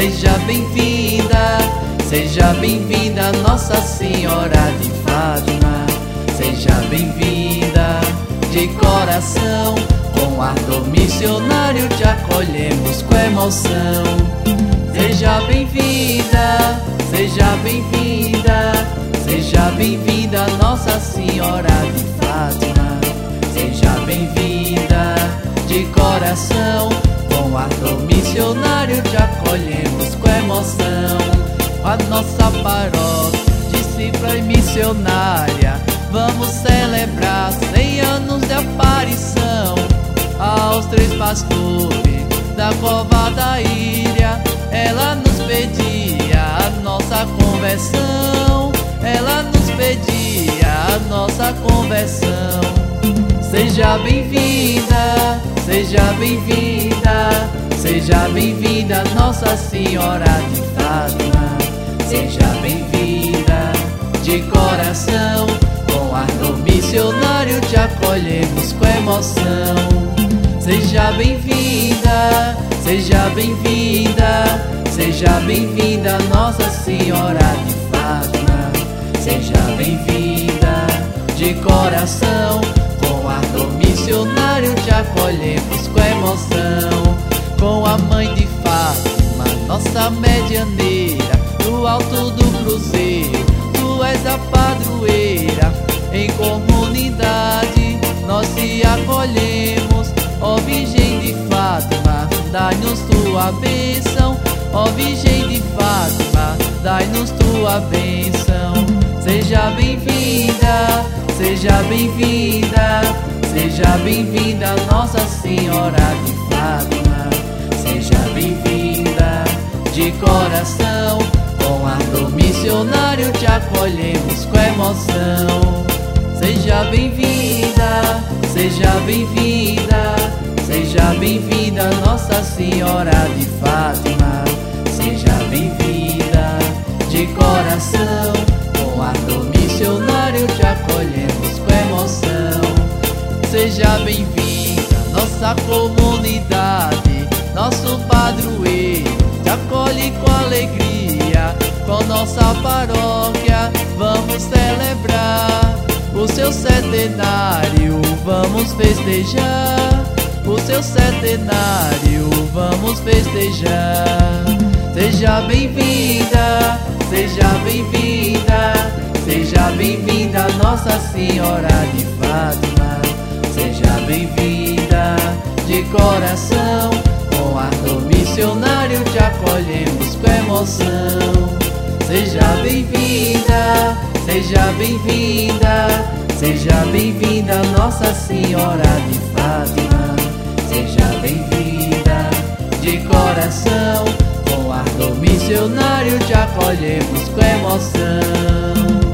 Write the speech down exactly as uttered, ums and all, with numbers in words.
seja bem-vinda, seja bem-vinda, Nossa Senhora de Fátima. Seja bem-vinda de coração, com ardor missionário te acolhemos com emoção. Seja bem-vinda, seja bem-vinda, seja bem-vinda, Nossa Senhora de Fátima. Seja bem-vinda de coração, com ardor missionário te acolhemos com emoção. A nossa paróquia, discípula e missionária, vamos celebrar cem anos de aparição. Aos três pastores da cova da ilha, ela nos pedia a nossa conversão. Ela nos pedia a nossa conversão. Seja bem-vinda, seja bem-vinda, seja bem-vinda, Nossa Senhora de Fátima. Seja bem-vinda de coração, com ardor missionário te acolhemos com emoção. Seja bem-vinda, seja bem-vinda, seja bem-vinda, Nossa Senhora de Fátima. Seja bem-vinda de coração, com ardor missionário te acolhemos com emoção. Com a Mãe de Fátima, nossa medianeira, do alto do cruzeiro, tu és a padroeira. Em comunidade nós te acolhemos, ó Virgem de Fátima, dai-nos tua bênção. Ó Virgem de Fátima, dai-nos tua bênção. Seja bem-vinda, seja bem-vinda, seja bem-vinda, Nossa Senhora de Fátima. Seja bem-vinda de coração, com ardor missionário te acolhemos com emoção. Seja bem-vinda, seja bem-vinda, seja bem-vinda, Nossa Senhora de Fátima. Seja bem-vinda de coração, com ardor missionário te acolhemos com emoção. Seja bem-vinda, nossa comunidade, nosso padroeiro te acolhe com alegria. Com nossa paróquia vamos celebrar o seu centenário, vamos festejar. O seu centenário vamos festejar. Seja bem-vinda, seja bem-vinda, seja bem-vinda, Nossa Senhora de Fátima. Seja bem-vinda de coração, com ardor missionário te acolhemos com emoção. Seja bem-vinda, seja bem-vinda, seja bem-vinda, Nossa Senhora de Fátima. Seja bem-vinda de coração, com ardor missionário te acolhemos com emoção.